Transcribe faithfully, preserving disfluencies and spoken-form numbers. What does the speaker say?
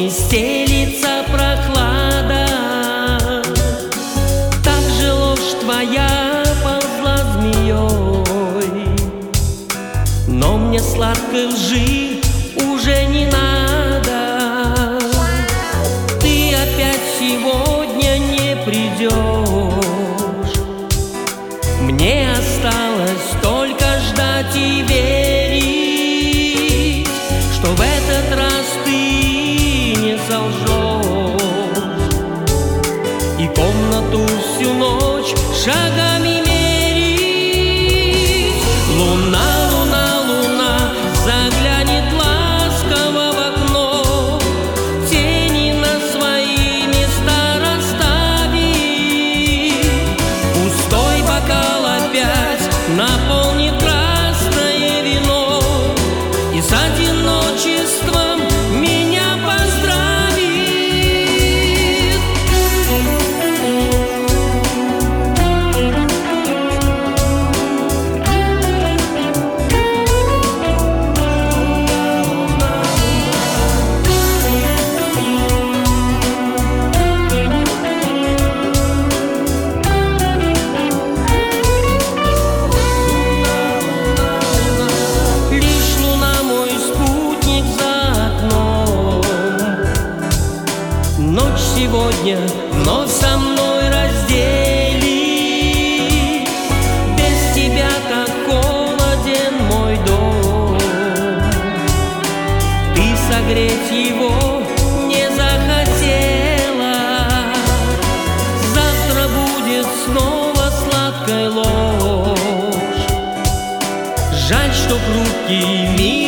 не стелится прохлада, так же ложь твоя ползла змеей. Но мне сладкой лжи уже не надо, ты опять сегодня не придешь. Мне осталось только ждать и верить, что в этот раз ты не солжешь. И комнату всю ночь шагами мерить. Луна, луна, луна заглянет ласково в окно, тени на свои места расставит. Пустой бокал опять наполнит красное вино, и с одиночеством меня поздравит. Лишь луна мой спутник за окном. Ночь сегодня вновь со мной разделит. Без тебя как холоден мой дом. Ты согреть его не захотела. Завтра будет снова сладкая ложь. Жаль, что хрупкий мир